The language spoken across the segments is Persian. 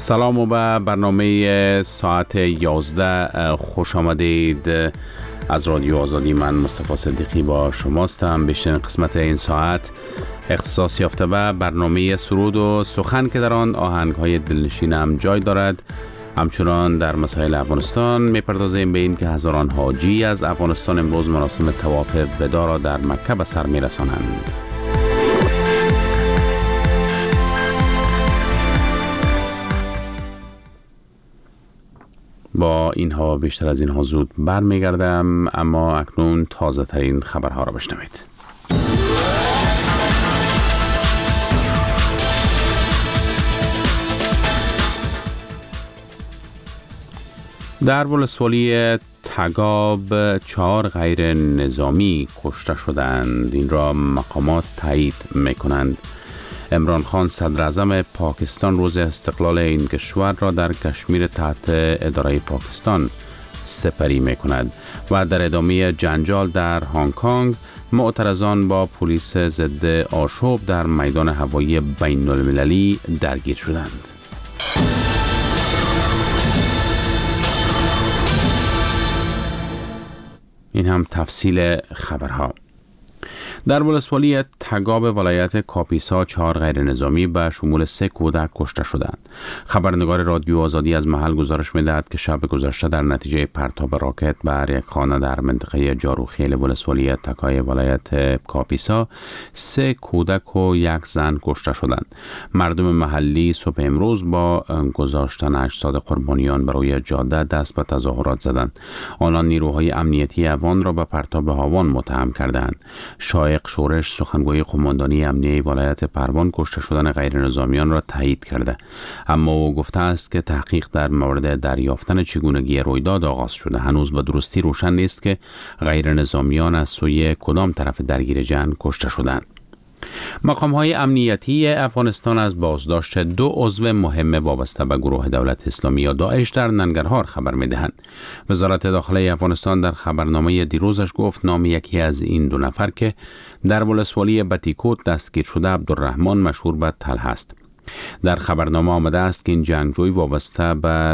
سلام و به برنامه ساعت 11 خوش آمدید. از رادیو آزادی من مصطفی صدیقی با شماستم. بیشترین قسمت این ساعت اختصاص یافته به برنامه سرود و سخن که در آن آهنگ‌های دلنشین هم جای دارد. همچنان در مسائل افغانستان می‌پردازیم به این که هزاران حاجی از افغانستان امروز مراسم طواف وداع را در مکه به سر می‌رسانند. با اینها بیشتر از اینها زود برمیگردم، اما اکنون تازه ترین خبرها را بشنوید. در ولسوالی تگاب 4 غیر نظامی کشته شدند. این را مقامات تایید می‌کنند. عمران خان صدر اعظم پاکستان روز استقلال این کشور را در کشمیر تحت اداره پاکستان سپری می کند و در ادامه جنجال در هنگ کنگ معترضان با پلیس ضد آشوب در میدان هوایی بین المللی درگیر شدند. این هم تفصیل خبرها. در ولسوالی تگاب ولایت کاپیسا 4 غیر نظامی به شمول 3 کودک کشته شدند. خبرنگار رادیو آزادی از محل گزارش می‌دهد که شب گذشته در نتیجه پرتاب راکت بر یک خانه در منطقه جاروخیل ولسوالی تکای ولایت کاپیسا 3 کودک و 1 زن کشته شدند. مردم محلی صبح امروز با گذاشتن اجساد قربانیان برای جاده دست به تظاهرات زدند. آنان نیروهای امنیتی افغان را به پرتاب هاوان متهم کردند. شایق شورش سخنگوی قماندانی امنیه ولایت پروان کشته شدن غیر نظامیان را تایید کرده، اما او گفته است که تحقیق در مورد دریافتن چگونگی رویداد آغاز شده. هنوز به درستی روشن نیست که غیر نظامیان از سوی کدام طرف درگیر جنگ کشته شدند. مقام‌های امنیتی افغانستان از بازداشت 2 عضو مهم وابسته به گروه دولت اسلامی یا داعش در ننگرهار خبر می‌دهند. وزارت داخله افغانستان در خبرنامه دیروزش گفت نام یکی از این 2 نفر که در ولسوالی بتیکوت دستگیر شده عبدالرحمن مشهور به طلحه است. در خبرنامه آمده است که این جنگجوی وابسته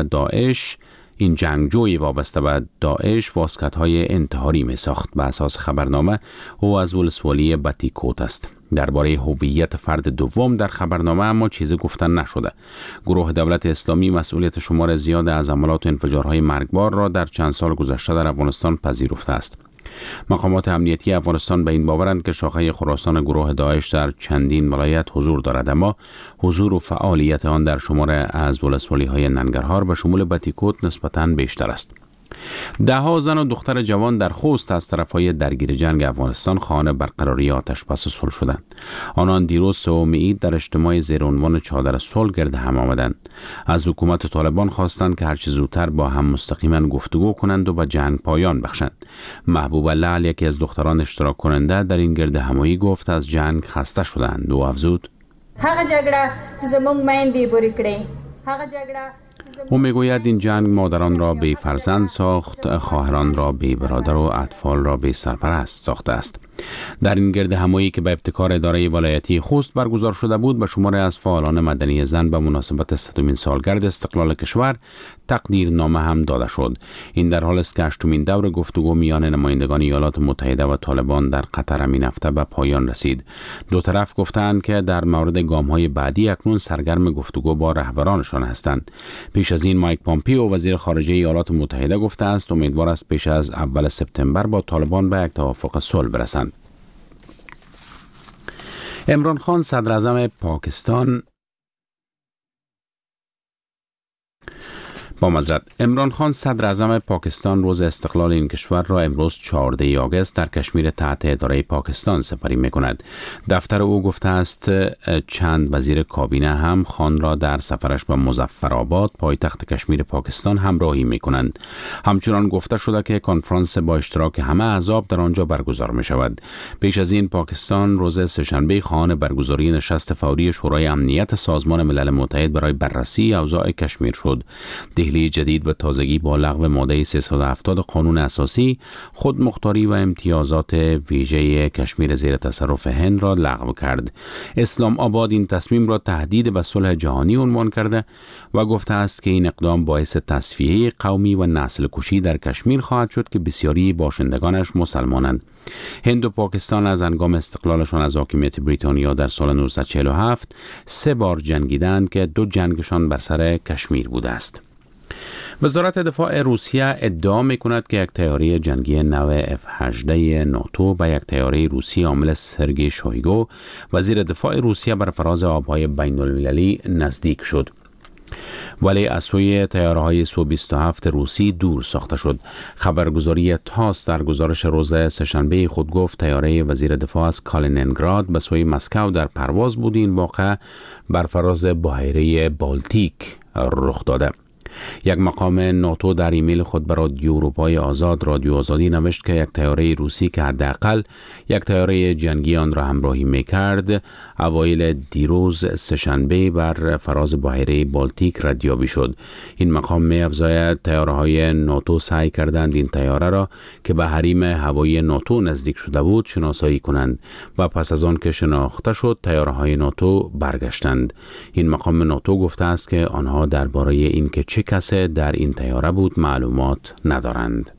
به داعش واسکت‌های انتحاری می ساخت. به اساس خبرنامه او از ولسوالی بتیکوت است. درباره هویت فرد دوم در خبرنامه اما چیزی گفتن نشده. گروه دولت اسلامی مسئولیت شمار زیاد از حملات و انفجارهای مرگبار را در چند سال گذشته در افغانستان پذیرفته است. مقامات امنیتی افغانستان به این باورند که شاخه خراسان گروه داعش در چندین ولایت حضور دارد، اما حضور و فعالیت آن در شمار از ولسوالی‌های ننگرهار به شمول بتیکوت نسبتاً بیشتر است. 10 زن و دختر جوان در خوست از طرفهای درگیر جنگ افغانستان خواهان برقراری آتش بس صلح شدند. آنان دیروز 3 عید در اجتماع زیر عنوان چادر صلح گرد هم آمدند. از حکومت طالبان خواستند که هرچه زودتر با هم مستقیما گفتگو کنند و به جنگ پایان بخشند. محبوبه لعل یکی از دختران اشتراک کننده در این گرد همایی گفت از جنگ خسته شدند و افزود هغه جګړه چې زموږ میندې بورې کړې، هغه جګړه او میگوید این جنگ مادران را بی فرزند ساخت، خواهران را بی برادر و اطفال را بی سرپرست ساخته است. در این گرد همایی که به ابتکار اداره ولایتی خوست برگزار شده بود، به شماری از فعالان مدنی زن به مناسبت 100مین سالگرد استقلال کشور تقدیرنامه هم داده شد. این در حال است که 8مین دور گفتگو میان نمایندگان ایالات متحده و طالبان در قطر همین هفته به پایان رسید. 2 طرف گفتند که در مورد گام‌های بعدی اکنون سرگرم گفتگو با رهبرانشان هستند. پیش از این مایک پامپیو وزیر خارجه ایالات متحده گفته است امیدوار است پیش از اول سپتامبر با طالبان به یک توافق صلح برسند. عمران خان صدر اعظم پاکستان عمران خان صدر اعظم پاکستان روز استقلال این کشور را امروز 14 آگوست در کشمیر تحت اداره پاکستان سپری می‌کند. دفتر او گفته است چند وزیر کابینه هم خان را در سفرش به مظفرآباد پایتخت کشمیر پاکستان همراهی می‌کنند. همچنان گفته شده که کنفرانس با اشتراک همه احزاب در آنجا برگزار می‌شود. پیش از این پاکستان روز سه‌شنبه خواهان برگزاری نشست فوری شورای امنیت سازمان ملل متحد برای بررسی اوضاع کشمیر شد. دهلی جدید به تازگی با لغو ماده 370 قانون اساسی خودمختاری و امتیازات ویژه کشمیر زیر تصرف هند را لغو کرد. اسلام آباد این تصمیم را تهدید به صلح جهانی عنوان کرده و گفته است که این اقدام باعث تصفیه قومی و نسل کشی در کشمیر خواهد شد که بسیاری باشندگانش مسلمانند. هند و پاکستان از هنگام استقلالشان از حاکمیت بریتانیا در سال 1947 3 بار جنگیدند که 2 جنگشان بر سر کشمیر بوده است. وزارت دفاع روسیه ادعا می‌کند که یک طیاره جنگی نو F-18 ناتو به یک طیاره روسی حامل سرگئی شویگو وزیر دفاع روسیه بر فراز آب‌های بین‌المللی نزدیک شد، ولی از سوی طیاره‌های سو-27 روسی دور ساخته شد. خبرگزاری تاس در گزارش روز سه‌شنبه خود گفت طیاره وزیر دفاع از کالینینگراد به سوی مسکو در پرواز بود. این واقعه بر فراز بحیره بالتیک رخ داده. یک مقام ناتو در ایمیل خود به رادیو اروپای آزاد رادیو آزادی نوشت که یک طیاره روسی که حداقل یک طیاره جنگی آن را همراهی می‌کرد اوایل دیروز سه‌شنبه بر فراز بحیره بالتیک ردیابی شد. این مقام می‌افزاید طیاره‌های ناتو سعی کردند این طیاره را که به حریم هوایی ناتو نزدیک شده بود شناسایی کنند و پس از آن که شناخته شد طیاره‌های ناتو برگشتند. این مقام ناتو گفته است که آنها درباره اینکه چه کسی در این طیاره بود معلومات ندارند.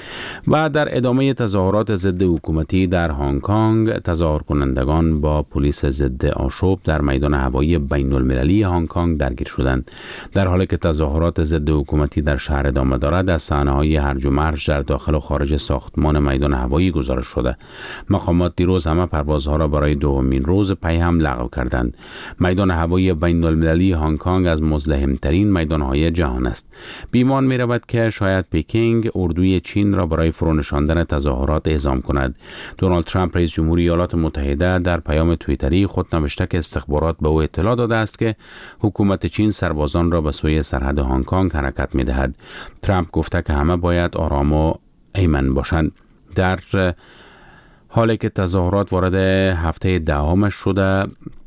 و در ادامه تظاهرات ضد حکومتی در هنگ کنگ، تظاهر کنندگان با پلیس ضد آشوب در میدان هوایی بین المللی هنگ کنگ درگیر شدند. در حالی که تظاهرات ضد حکومتی در شهر ادامه دارد، از صحنه‌های هرج و مرج در داخل و خارج ساختمان میدان هوایی گزارش شده. مقامات دیروز همه پروازها را برای دومین روز پی هم لغو کردند. میدان هوایی بین المللی هنگ کنگ از مزدحم‌ترین میدان‌های جهان است. بیمان می‌رود که شاید پکینگ اردوی چین را برای فرونشاندن تظاهرات اعزام کند. دونالد ترامپ رئیس جمهوری ایالات متحده در پیام توییتری خود نوشته که استخبارات به او اطلاع داده است که حکومت چین سربازان را به سوی سرحد هنگ کنگ حرکت می‌دهد. ترامپ گفته که همه باید آرام و ایمن باشند. در حالی که تظاهرات وارد هفته دهمش شده،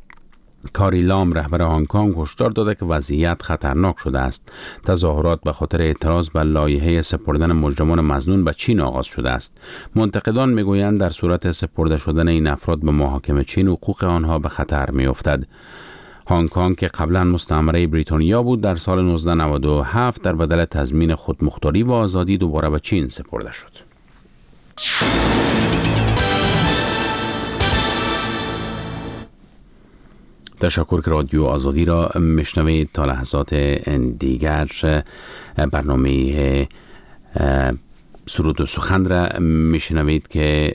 کاری لام رهبر هنگ کنگ هشدار داده که وضعیت خطرناک شده است. تظاهرات به خاطر اعتراض به لایحه سپردن مجرمان مظنون به چین آغاز شده است. منتقدان میگویند در صورت سپرده شدن این افراد به محاکم چین حقوق آنها به خطر میافتد. هنگ کنگ که قبلا مستعمره بریتانیا بود در سال 1997 در بدل تضمین خودمختاری و آزادی دوباره به چین سپرده شد. تشکر که رادیو آزادی را میشنوید. تا لحظات دیگر برنامه سرود و سخن را میشنوید که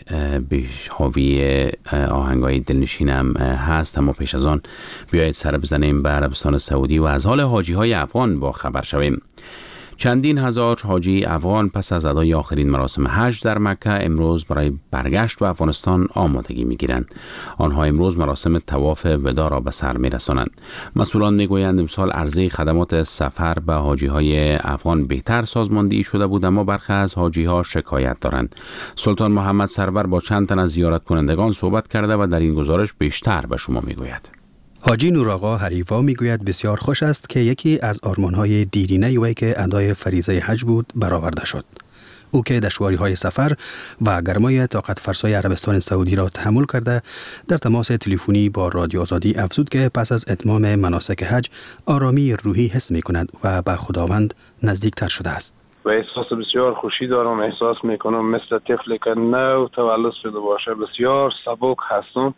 حاوی آهنگای دلنشینم هست. اما پیش از آن بیایید سر بزنیم به عربستان سعودی و از حال حاجی های افغان با خبر شویم. چندین هزار حاجی افغان پس از ادای آخرین مراسم حج در مکه امروز برای برگشت به افغانستان آمادگی می‌گیرند. آنها امروز مراسم طواف وداع را به سر می‌رسانند. مسئولان می‌گویند امسال عرضه خدمات سفر به حاجی‌های افغان بهتر سازماندهی شده بود، اما برخی از حاجی‌ها شکایت دارند. سلطان محمد سرور با چند تن از زیارت کنندگان صحبت کرده و در این گزارش بیشتر به شما می‌گوید. حاجی نوراغا حریفا میگوید بسیار خوش است که یکی از آرمان‌های دیرینه وی که ادای فریضه حج بود برآورده شد. او که دشواری‌های سفر و گرمای طاقت فرسای عربستان سعودی را تحمل کرده در تماس تلفنی با رادیو آزادی افزود که پس از اتمام مناسک حج آرامی روحی حس می‌کند و به خداوند نزدیکتر شده است. و احساس بسیار خوشی دارم. احساس می‌کنم مثل طفلی که نو تولد شده باشه. بسیار سبک هستم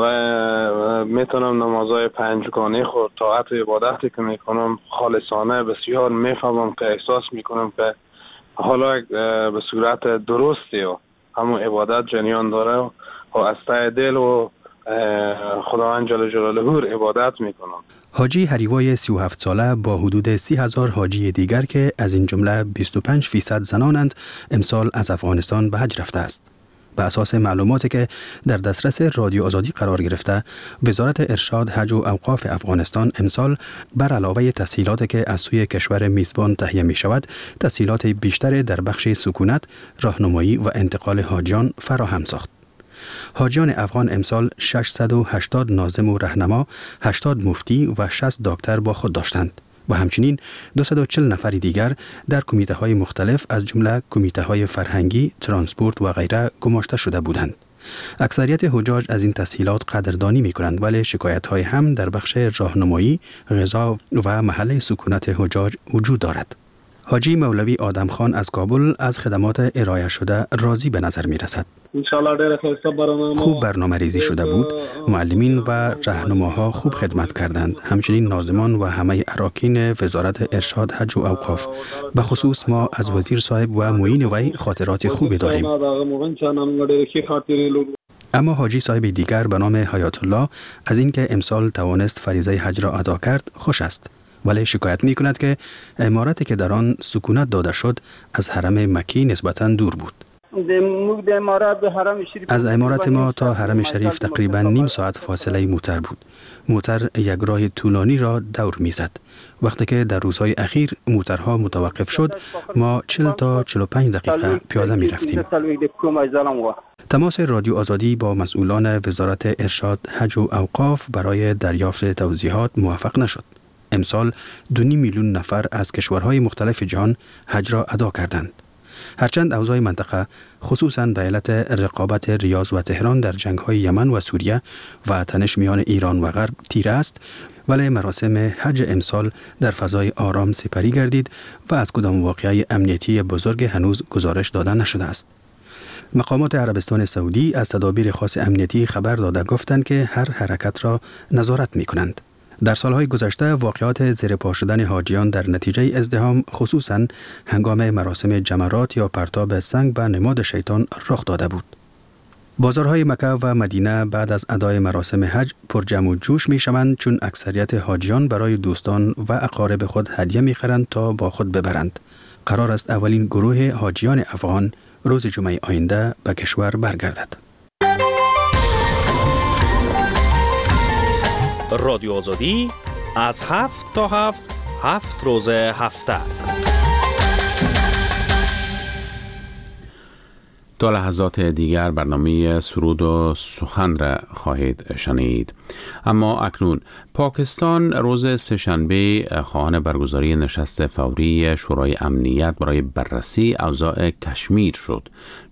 و میتونم نمازهای پنجگانه خود طاعت و عبادتی که میکنم خالصانه بسیار میفهمم که احساس میکنم که حالا به صورت درستی و همون عبادت جریان داره و از ته دل و خداوند جل جلاله عبادت میکنم. حاجی حریوای 37 ساله با حدود 30,000 حاجی دیگر که از این جمله 25% زنانند امسال از افغانستان به حج رفته است. به اساس معلوماتی که در دسترس رادیو آزادی قرار گرفته، وزارت ارشاد حج و اوقاف افغانستان امسال بر علاوه تسهیلاتی که از سوی کشور میزبان تهیه می شود، تسهیلات بیشتر در بخش سکونت، راهنمایی و انتقال حاجیان فراهم ساخت. حاجیان افغان امسال 680 ناظم و راهنما، 80 مفتی و 60 دکتر با خود داشتند. و همچنین 240 نفر دیگر در کمیته‌های مختلف از جمله کمیته‌های فرهنگی، ترانسپورت و غیره گماشته شده بودند. اکثریت حجاج از این تسهیلات قدردانی می‌کنند ولی شکایت‌های هم در بخش راهنمایی، غذا و محل سکونت حجاج وجود دارد. حاجی مولوی آدم خان از کابل از خدمات ارائه شده راضی به نظر می رسد. خوب برنامه ریزی شده بود. معلمین و راهنماها خوب خدمت کردند. همچنین ناظمان و همه اراکین وزارت ارشاد، حج و اوقاف. به خصوص ما از وزیر صاحب و معین وی خاطرات خوبی داریم. اما حاجی صاحب دیگر به نام حیات الله از اینکه امسال توانست فریضه حج را ادا کرد خوش است. ولی شکایت می کند که عمارتی که در آن سکونت داده شد از حرم مکی نسبتاً دور بود. از عمارت ما تا حرم شریف تقریباً نیم ساعت فاصله موتر بود. موتر یک راه طولانی را دور می زد. وقتی که در روزهای اخیر موترها متوقف شد ما 40 تا 45 دقیقه پیاده می رفتیم. تماس رادیو آزادی با مسئولان وزارت ارشاد، حج و اوقاف برای دریافت توضیحات موفق نشد. امسال 2.5 میلیون نفر از کشورهای مختلف جهان حج را ادا کردند. هرچند اوضاع منطقه خصوصاً به علت رقابت ریاض و تهران در جنگ‌های یمن و سوریه و تنش میان ایران و غرب تیره است، ولی مراسم حج امسال در فضای آرام سپری گردید و از کدام واقعه امنیتی بزرگ هنوز گزارش داده نشده است. مقامات عربستان سعودی از تدابیر خاص امنیتی خبر داده گفتند که هر حرکت را نظارت می‌کنند. در سالهای گذشته واقعات زیر پا شدن حاجیان در نتیجه ازدحام خصوصاً هنگام مراسم جمرات یا پرتاب سنگ به نماد شیطان رخ داده بود. بازارهای مکه و مدینه بعد از ادای مراسم حج پر جمع و جوش می شوند چون اکثریت حاجیان برای دوستان و اقارب خود هدیه می خرند تا با خود ببرند. قرار است اولین گروه حاجیان افغان روز جمعه آینده به کشور برگردد. رادیو آزادی از 7 تا 7 روز هفته. تا لحظات دیگر برنامه سرود و سخن را خواهید شنید. اما اکنون پاکستان روز سه‌شنبه خواهان برگزاری نشست فوری شورای امنیت برای بررسی اوضاع کشمیر شد.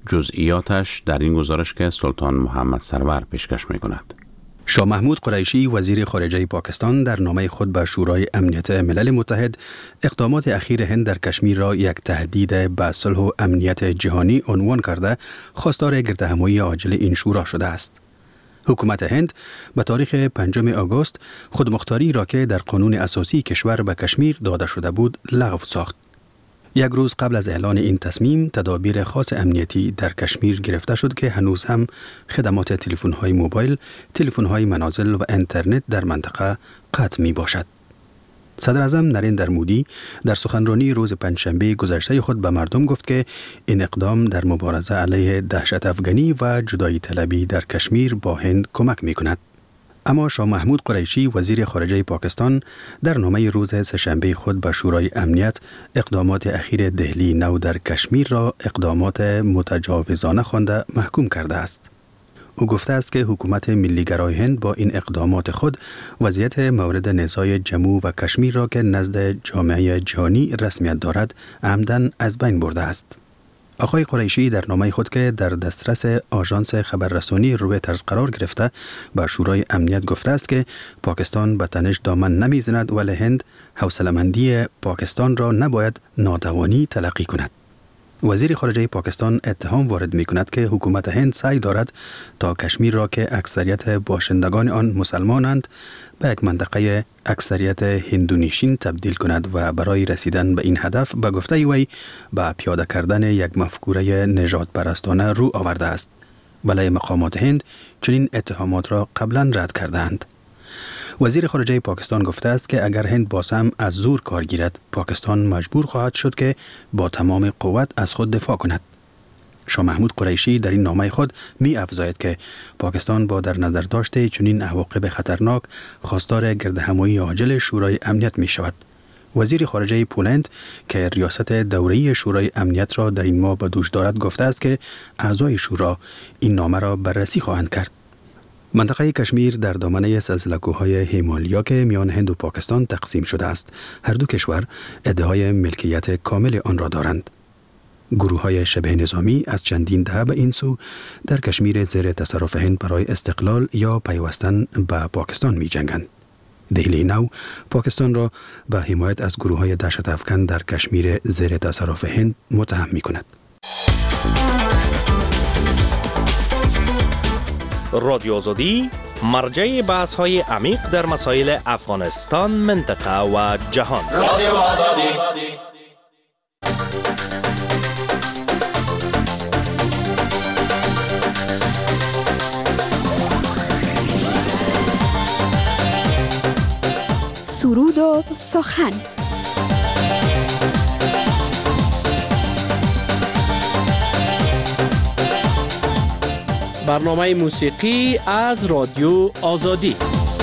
جزئیاتش در این گزارش که سلطان محمد سرور پیشکش می‌کند. شاه محمود قریشی وزیر خارجه پاکستان در نامه خود به شورای امنیت ملل متحد اقدامات اخیر هند در کشمیر را یک تهدید به صلح و امنیت جهانی عنوان کرده خواستار گردهمایی عاجل این شورا شده است. حکومت هند به تاریخ 5 آگوست خودمختاری را که در قانون اساسی کشور به کشمیر داده شده بود لغو ساخت. یک روز قبل از اعلان این تصمیم تدابیر خاص امنیتی در کشمیر گرفته شد که هنوز هم خدمات تلفن‌های موبایل، تلفن‌های منازل و اینترنت در منطقه قطع می باشد. صدر اعظم نریندر مودی در سخنرانی روز پنجشنبه گذشته خود به مردم گفت که این اقدام در مبارزه علیه دهشت افغانی و جدایی طلبی در کشمیر با هند کمک می کند. اما شاه محمود قریشی وزیر خارجه پاکستان در نامه روز سه‌شنبه خود به شورای امنیت اقدامات اخیر دهلی نو در کشمیر را اقدامات متجاوزانه خوانده محکوم کرده است. او گفته است که حکومت ملی‌گرای هند با این اقدامات خود وضعیت مورد نزاع جمو و کشمیر را که نزد جامعه جهانی رسمیت دارد عمداً از بین برده است. آقای قریشی در نامه خود که در دسترس آژانس خبررسانی رویترز قرار گرفته به شورای امنیت گفته است که پاکستان به تنش دامن نمیزند ولی هند حوصله‌مندی پاکستان را نباید ناتوانی تلقی کند. وزیر خارجه پاکستان اتهام وارد می کند که حکومت هند سعی دارد تا کشمیر را که اکثریت باشندگان آن مسلمانند به یک منطقه اکثریت هندونشین تبدیل کند و برای رسیدن به این هدف به گفته وی به پیاده کردن یک مفکوره نژاد پرستانه رو آورده است. ولی مقامات هند چنین اتهامات را قبلا رد کردند. وزیر خارجه پاکستان گفته است که اگر هند باز هم از زور کار گیرد پاکستان مجبور خواهد شد که با تمام قوت از خود دفاع کند. شاه محمود قریشی در این نامه خود می افزاید که پاکستان با در نظر داشته چنین عواقب خطرناک خواستار گردهمایی عاجل شورای امنیت می شود. وزیر خارجه پولند که ریاست دوره‌ای شورای امنیت را در این ماه به دوش دارد گفته است که اعضای شورا این نامه را بررسی خواهند کرد. منطقه کشمیر در دامنه سلسله‌کوه‌های هیمالیا که میان هند و پاکستان تقسیم شده است. هر دو کشور ادعای ملکیت کامل آن را دارند. گروه‌های شبه نظامی از چندین دهه به این سو در کشمیر زیر تصرف هند برای استقلال یا پیوستن به پاکستان می‌جنگند. دهلی نو پاکستان را به حمایت از گروه‌های دهشت افکن در کشمیر زیر تصرف هند متهم می‌کند. رادیو آزادی مرجع بحث‌های عمیق در مسائل افغانستان، منطقه و جهان. رادیو آزادی. سرود و سخن. برنامه موسیقی از رادیو آزادی.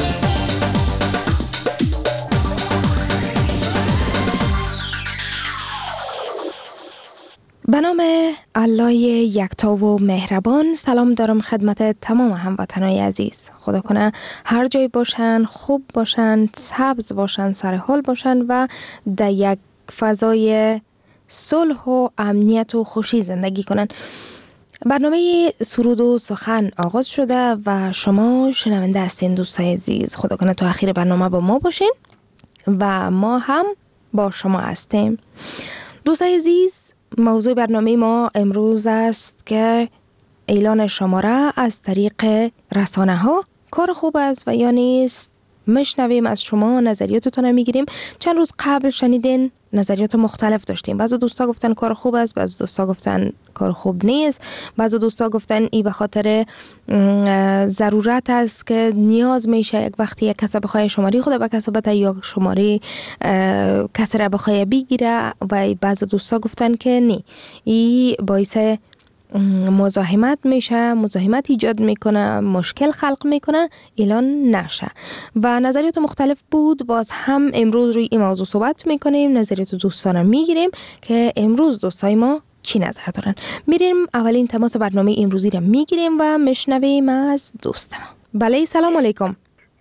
به نام الله یکتا و مهربان. سلام دارم خدمت تمام هموطنان عزیز. خدا کنه هر جای باشن، خوب باشن، سبز باشن، سر حال باشن و در یک فضای صلح و امنیت و خوشی زندگی کنن. برنامه سرود و سخن آغاز شده و شما شنونده هستین دوستای عزیز. خدا کنه تا آخر برنامه با ما باشین و ما هم با شما هستیم. دوستای عزیز، موضوع برنامه ما امروز است که اعلان شماره از طریق رسانه ها کار خوب است و یا نیست. میشنویم از شما، نظریاتتون میگیریم. چند روز قبل شنیدین نظریات مختلف داشتیم. بعضی دوستا گفتن کار خوب است، بعضی دوستا گفتن کار خوب نیست، بعضی دوستا گفتن این به خاطر ضرورت است که نیاز میشه یک وقتی یک کس بخواه شماری خود به کسبت یا شماری کس را بخواه بگیره و بعضی دوستا گفتن که نه، این باعث مزاحمت میشه، مزاحمت ایجاد میکنه، مشکل خلق میکنه، اعلان نشه و نظریات مختلف بود. باز هم امروز روی این موضوع صحبت میکنیم، نظریات دوستانم میگیریم که امروز دوستای ما چی نظر دارن. میریم اولین تماس برنامه امروزی رو میگیریم و میشنویم از دوست ما. بله، سلام علیکم.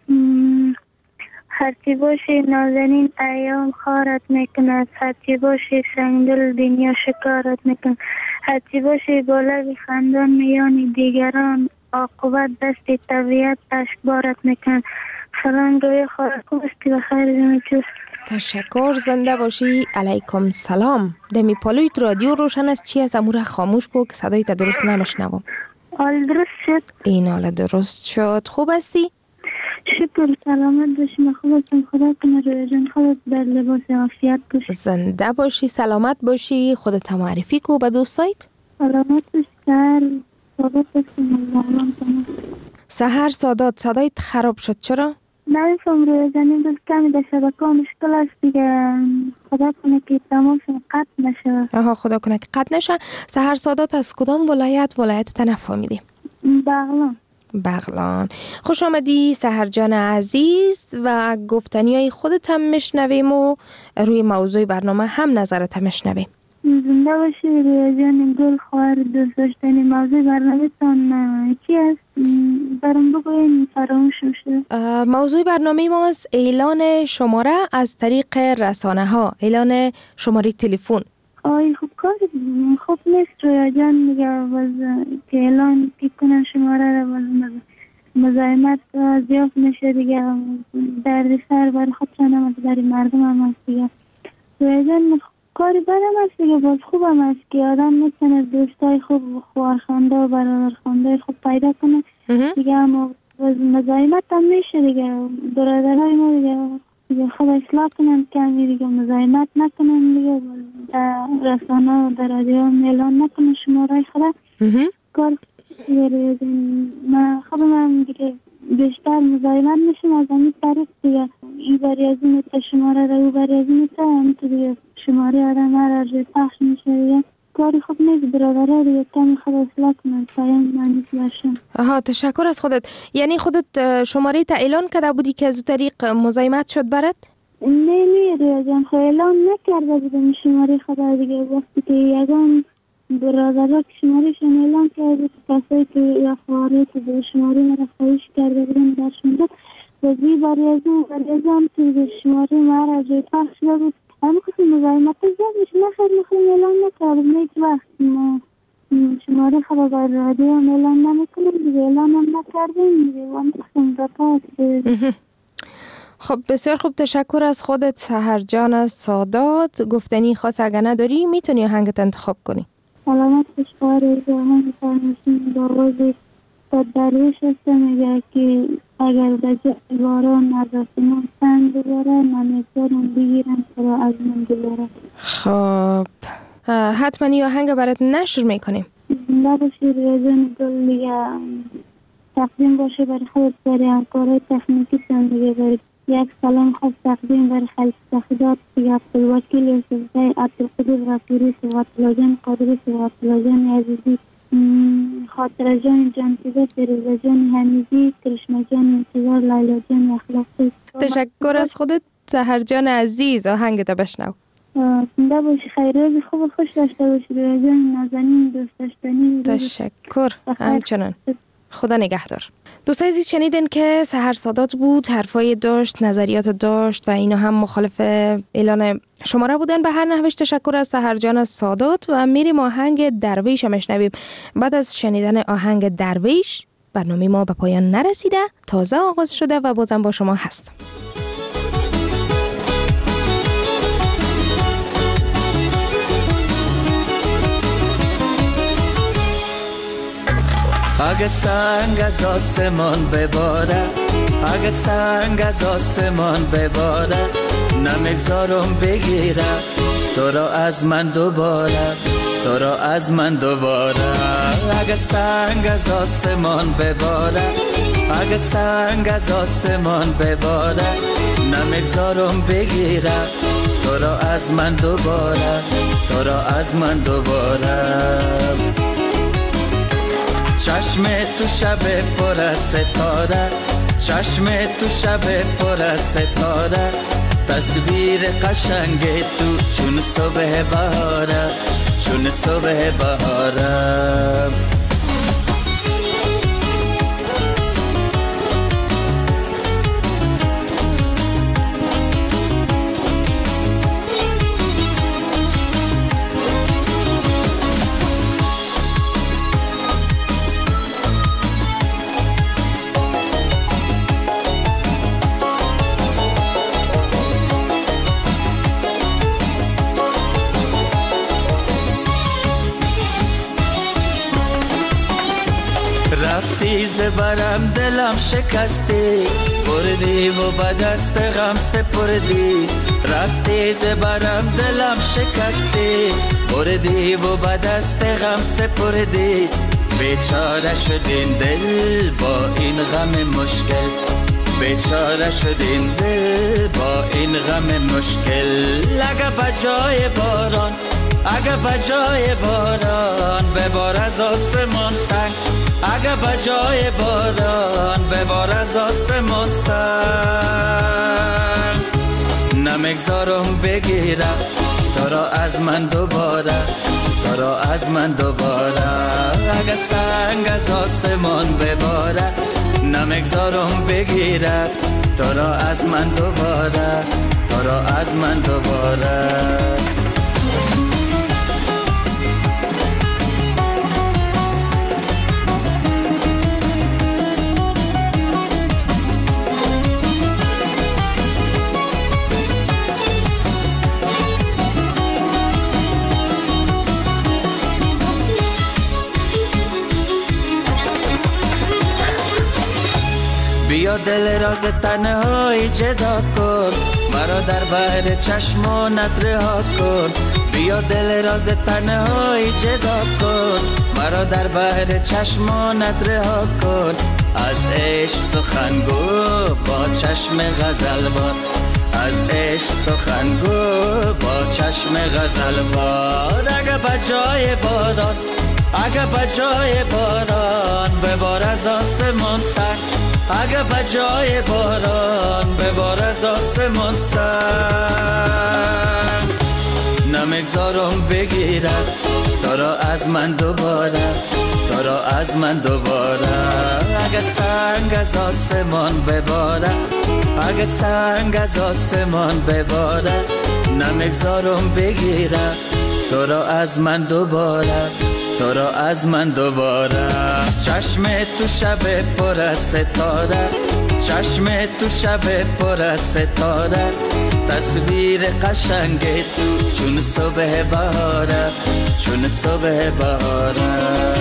هرچی باشی نازنین ایام خارت میکند، هرچی باشی سنگل دنیا شکارت میکند، هرچی باشی بالای خندان میان دیگران، عاقبت دست طبیعت اشکبارت میکند. سلام گوی خواستی و خیر جمعیت. تشکر، زنده باشی. علیکم سلام. دمی پالویت رادیو روشن است، چی از امور خاموش کو که صدایت درست نمیشنوم. حال درست شد؟ این حال درست شد. خوب هستی؟ شکر، سلامت باشی. خوب هستم، خدا کنه روی جان خودت در لباس عافیت باشی. زنده باشی، سلامت باشی. خودت معرفی کو به دوستایت. سلامت باشی. سادات هستم. سحر سادات، صدایت خراب شد، چرا؟ نمیفهم روی جانیم روز کمی در شبکه مشکل است دیگه. خدا کنه که تمام قطع نشه. آها، خدا کنه که قطع نشه. سحر سادات از کدام ولایت تنفهمیدی؟ بغلان. خوش آمدی سحر جان عزیز و گفتنی های خودت هم میشنویم و روی موضوع برنامه هم نظرت هم میشنویم. زنده باشی روی جان گل خواهر. دوست داشتنی موضوع برنامه تان چی است؟ برام بگوین فراموش میشه. موضوع برنامه ما از اعلان شماره از طریق رسانه ها، اعلان شماره تلفن. آی خوب کار خوب نیست روی جان دیگه. که اعلان کنن شماره رو مزاحمت زیاد میشه دیگه. درد سر برای خود چندم از برای مردم هم هست دیگه. روی جان کاری بدم هست دیگه، باز خوب هم هست که آدم میتونه دوستای خوب خواهرخوانده و برادرخوانده خوب پیدا کنه دیگه. اما مزاحمت هم میشه دیگه. برادرهای ما دیگه خود اصلاح کنن کمی دیگه، مزاحمت نکنن دیگه. در رسانه و در رادیو اعلان نکنن شماره خدا. کار من خودم هم دیگه بیشتر مزاحمت میشم از همین طریق دیگه. این بری از این تا شماره رو، او بری از این تا همین دیگه شماره آدم هر روی پخش میشه دیگه. کاری خوب نیست. برادره دیگه کمی خود اصلاح کنن سایم منیز باشم. آها، تشکر از خودت. یعنی خودت شماره تا اعلان کرده بودی که از اون طریق مزاحمت شد برات؟ نه ریاض جان، خب اعلان نکرده بودم شماره خدا دیگه. وقتی که یگان برادرها که شمارهشون اعلان کرده، کسایی که یا خواهری که به شماره مرا خواهش کرده برای هم توی شماره مرا جای پخش شده بود. همه کسی مزاحمت زیاد میشه. نه خیلی میخواییم اعلان نکردم. هیچ وقت ما شماره خبر رادیو هم اعلان نمیکنیم دیگه. اعلان هم نکردیم دیگه. وانتخیم رکاست. خب بسیار خوب، تشکر از خودت سحر جان سادات. گفتنی خاص اگر نداری میتونی آهنگت انتخاب کنی. سلامت خوشباره آهنگ فرمشین با آوازی با درویش هسته میگه که اگر بجه باران از آسمان سنگ بباره نمیذارم بگیرم تو از من دوباره. خب حتما این آهنگ برات نشر میکنیم. زنده باشی رزان گل دیگه. تقدیم باشه برای خود برای همکارای تکنیکی دیگه. برای یک سلام خاص تقدیم برای خلق تخیدات دیگه. عبدالوکیل یوسفزای، عبدالقدیر غفوری، سواتلا جان قادری، سواتلا جان عزیزی، خاطره جان جانتیزه، فیروزه جان حمیدی، کرشمه جان انتظار، لیلا جان اخلاقی. تشکر از خودت سحر جان عزیز. آهنگت بشنو. زنده باشی، خیلی خوب خوش داشته باشی جان نازنین، دوست داشتنی. تشکر همچنان. خدا نگهدار. دوستای عزیز شنیدن که سحر سادات بود، حرفای داشت، نظریات داشت و اینا هم مخالف اعلان شماره بودن. به هر نحوش تشکر از سحر جان سادات و میریم آهنگ درویش هم شنویم. بعد از شنیدن آهنگ درویش برنامه ما به پایان نرسیده، تازه آغاز شده و بازم با شما هستم. اگه سنگ از آسمان بباره، اگه سنگ از آسمان بباره، نمیگذارم بگیره تو را از من دوباره، تو را از من دوباره. اگه سنگ از آسمان بباره، اگه سنگ از آسمان بباره، نمیگذارم بگیره تو را از من دوباره، تو را از من دوباره. چشم تو شب پر از ستاره، چشم تو شب پر از ستاره، تصویر قشنگ تو چون صبح بهاره، چون صبح بهاره. رفتی زبرم دلم شکستی، بردی و به دست غم سپردی. رفتی زبرم دلم شکستی، بردی و به دست غم سپردی. بیچاره شدین دل با این غم مشکل، بیچاره شدین دل با این غم مشکل. اگه بجای باران، اگه بجای باران ببار از آسمان سنگ، اگه بجای باران ببار از آسمان سنگ، نمیگذارم بگیرم تو را از من دوباره، تو را از من دوباره. اگه سنگ از آسمان بباره، نمیگذارم بگیرم تو را از من دوباره، تو را از من دوباره. بیا دل راز تنهایی جدا کن، مرا در بحر چشمانت رها کن. بیا دل راز تنهایی جدا کن، مرا در بحر چشمانت رها کن. از عشق سخنگو با چشم غزلوار، از عشق سخنگو با چشم غزلوار. اگه بجای باران، اگه بجای باران ببار از آسمان سنگ، اگه بجای باران ببار از آسمان سنگ، نمیگذارم بگیرم تو را از من دوباره، تو را از من دوباره. اگه سنگ از آسمان بباره، اگه سنگ از آسمان بباره، نمیگذارم بگیره تو را از من دوباره، تو را از من دوباره. چشم تو شب پر از ستاره، چشم تو شب پر از ستاره، تصویر قشنگ تو چون صبح بهاره، چون صبح بهاره.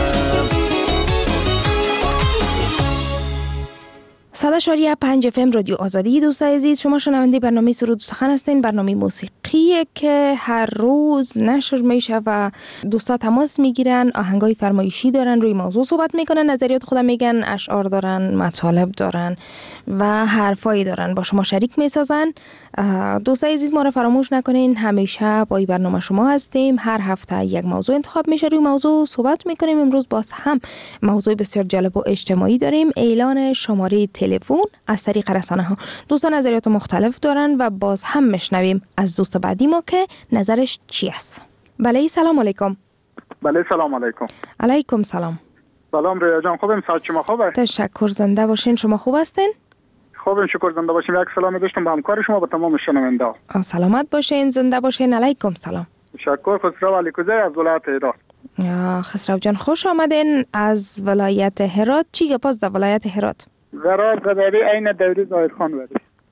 100.5 FM رادیو آزادی. دوستان عزیز، شما شنونده برنامه سرود و سخن هستین. برنامه موسیقی که هر روز نشر میشه و دوستا تماس میگیرن، آهنگای فرمایشی دارن، روی موضوع صحبت میکنن، نظریات خودم میگن، اشعار دارن، مطالب دارن و حرفایی دارن، با شما شریک میسازن. دوستان عزیز، ما رو فراموش نکنین، همیشه با این برنامه شما هستیم. هر هفته یک موضوع انتخاب میشه، روی موضوع صحبت میکنیم. امروز باز هم موضوع بسیار جالب و اجتماعی داریم. اعلان شماره تلفن از طریق رسانه ها. دوستان نظریات مختلف دارن و باز هم میشنویم از دوست بعدی ما که نظرش چی است. بله، سلام علیکم. بله، سلام علیکم. علیکم سلام. سلام ریا جان، خوبم؟ ساعت شما خوبه؟ تشکر، زنده باشین. شما خوب هستین؟ خوبم، شکر، زنده باشیم. یک سلامی داشتم به همکار شما، به تمام شنونده ها. سلامت باشین، زنده باشین. علیکم سلام. تشکر. خسرو علیکوزی از ولایت هرات. خسرو جان، خوش آمدین از ولایت هرات. چی گپاست در ولایت هرات؟ قرار قدری عین دوری زاهد خان ولی.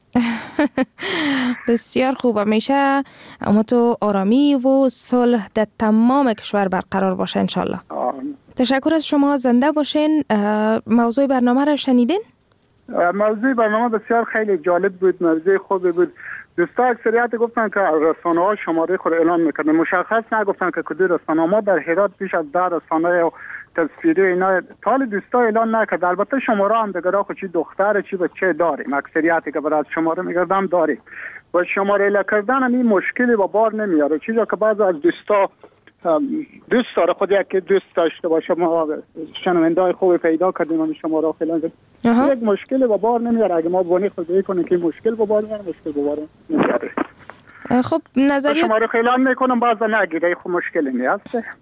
بسیار خوب. همیشه اما تو آرامی و صلح در تمام کشور برقرار باشه انشالله. تشکر از شما، زنده باشین. موضوع برنامه را شنیدین؟ موضوع برنامه بسیار خیلی جالب بود، موضوع خوبی بود. دوستا اکثریت گفتن که رسانه ها شماره خود اعلان میکنه، مشخص نگفتن که کدوم رسانه. ما در هرات بیش از 10 رسانه تصویری اینا تال دوستا اعلان نکرد. البته شماره هم دیگه خود چی دختر چی بچه داریم، اکثریتی که برای شماره میگردم داریم و شماره اعلان کردن این مشکلی با بار نمیاره. چیزی که بعضی از دوستا دوست داره خود یک دوست داشته باشه، ما شنونده‌های خوبی پیدا کردیم و شماره اعلان کردیم. یک مشکلی با بار نمیاره. اگه ما بونی خود کنیم که مشکل با بار میاره، مشکل با بار نمیاره. خب نظریات شما رو اعلان میکنم بعضا نگیره، خب مشکلی نیست.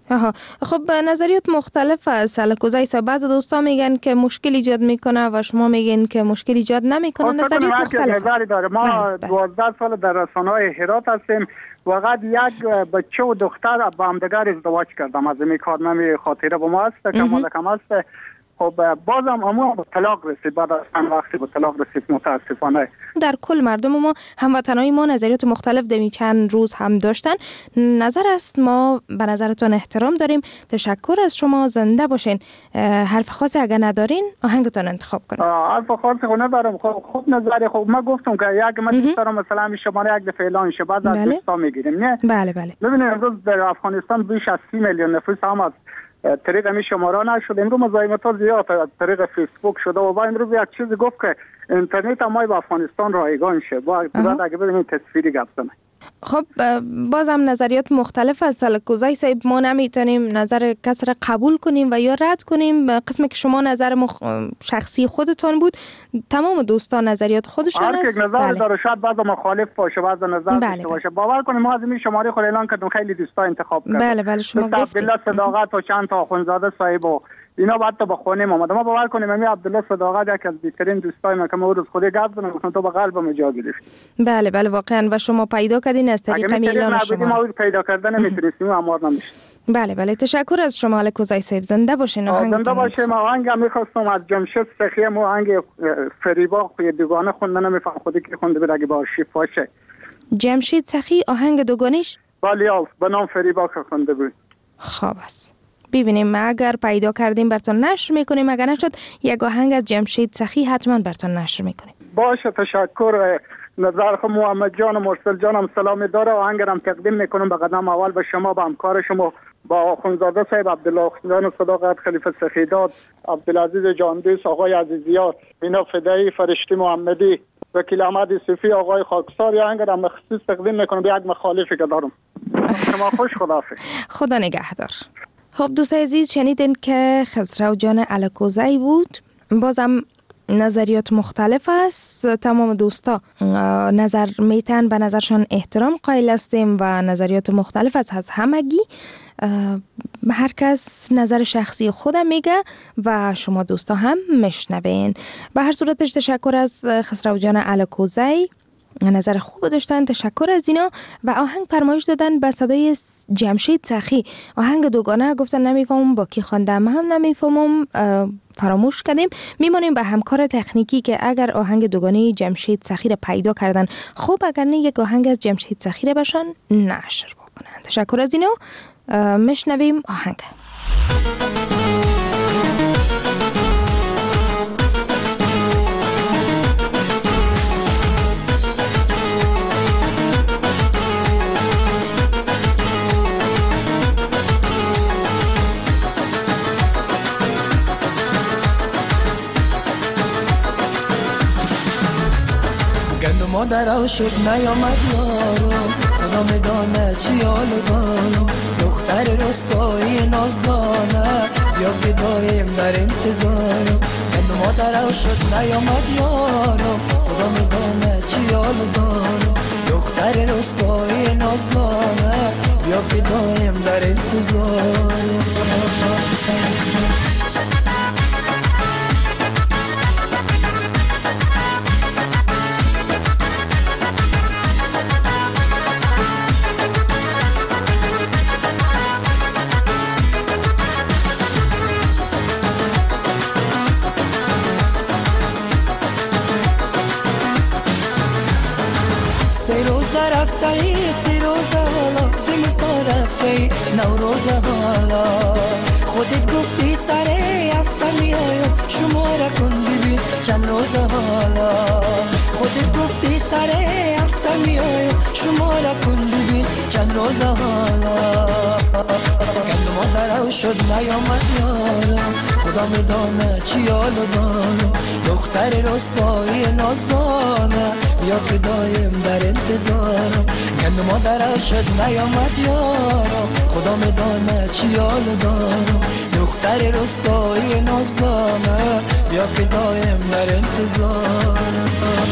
خب نظریات مختلف است. الکوزای بعض دوستا میگن که مشکل ایجاد میکنه و شما میگن که مشکل ایجاد نمیکنه. نظریات مختلف داره. ما 12 سال در رسانه‌های هرات هستیم. فقط یک بچه و دختر با همدیگر ازدواج کردم. از این کار نمی خاطره با ما است که مالکم است. خب بازم اما طلاق رسید، بعد از چند وقتی به طلاق رسید متاسفانه. در کل مردم ما، هموطنای ما نظریات مختلف در چند روز هم داشتن. نظر است، ما به نظرتون احترام داریم. تشکر از شما، زنده باشین. حرف خاصی اگر ندارین آهنگتون انتخاب کنید. حرف خاصی ندارم. خوب نظری. خب ما گفتم که یک من دوست دارم مثلا این شماره یک دفعه اعلان شه، بعد از دوستا میگیریم. نه بله. ببینید امروز در افغانستان بیش از 30 میلیون نفوس هم از طریق می شماره نشد. امروز مزاحمت ها زیاد از طریق فیسبوک شده و با امروز یک چیزی گفت که اینترنت هم با افغانستان رایگان شه. بعد اگه ببینید تصویری گپ زنه. خب بازم نظریات مختلف از سلکوزای صاحب. ما نمیتونیم نظر کسی را قبول کنیم و یا رد کنیم. قسمی که شما نظر شخصی خودتون بود، تمام دوستان نظریات خودشان است. هر یک نظر داره، شاید بعضا مخالف باشه، بعضا نظر داشته باشه. باور کنیم ما از این شماره خود اعلان کردیم، خیلی دوستا انتخاب کردن. بله شما گفتید. عبدالله صداقت و چند تا آخوندزاده صاحب و اینا بعد تو به خونه ما باور کنیم من عبدالله صداقت یک از بهترین دوستای من که ما روز خودی گپ زدم، گفتم تو به قلبم جا گرفت. بله واقعا. و شما پیدا کردین از طریق اعلان شما. ما پیدا کردن نمیتونستیم، امر نمیشه. بله تشکر از شما الکوزای صاحب. زنده باشین. زنده باشین. آهنگ میخواستم از جمشید سخی، مو آهنگ فریبا خوی دوگانه خوندن، نمیفهم خودی که خونده بود اگه با آرشیف باشه. جمشید سخی آهنگ دوگانش؟ بله به نام فریبا که خونده بود. خوب است. ببینیم اگر پیدا کردیم براتون نشر میکنیم، اگر نشد یک آهنگ از جمشید سخی حتما براتون نشر میکنیم. باشه، تشکر. نظر خود محمد جان و مرسل جان هم سلام داره. آهنگم تقدیم میکنم به قدم اول به شما، به همکار شما، با آخوندزاده صاحب عبدالله جان صداقت، خلیفه سخیداد، عبدالعزیز جاندوس، آقای عزیزیار، مینا فدایی، فرشتی محمدی، وکیل احمد صوفی، آقای خاکسار. آهنگم مخصوص تقدیم میکنم به یک مخالفی که دارم. شما خوش، خداحافظ. خدا نگهدار. خب دوستان عزیز، شنیدین که خسرو جان الکوزی بود. بازم نظریات مختلف است. تمام دوستا نظر میتن، به نظرشان احترام قائل هستیم و نظریات مختلف است از همگی. هر کس نظر شخصی خودم میگه و شما دوستا هم میشنوین. به هر صورتش تشکر از خسرو جان الکوزی، نظر خوب داشتن، تشکر از اینا. و آهنگ فرمایش دادن به صدای جمشید سخی، آهنگ دوگانه، گفتن نمیفهمم با کی خواندم، هم نمیفهمم، فراموش کردیم. میمونیم به همکار تکنیکی که اگر آهنگ دوگانه جمشید سخی را پیدا کردن خوب، اگر نه یک آهنگ از جمشید سخی را بشن نشر بکنن. تشکر از اینا. میشنویم آهنگ. مادرم شد نیامد یارم، خدا میدانه چی حال دارم. دختر رستایی نازدانه، بیا که دایم در انتظارم. مادرم شد نیامد یارم، خدا میدانه چی حال دارم. دختر رستایی نازدانه، بیا که دایم در انتظارم. سی روزه حالا زمستان رفته نوروز حالا. خودت گفتی سر هفته میایم شماره کن ببین چند روز حالا. خودت گفتی سر هفته میایم شماره کن ببین چند روز حالا. گند مادرم شد نیامد یارم، خدا میدانه چی حالو دارم. دختر رستایی نازدانه، بیا که دایم در انتظارم. گند مادرم شد نیامد یارم، خدا میدانه چی حالو دارم. دختر رستایی نازدانه، بیا که دایم در انتظارم.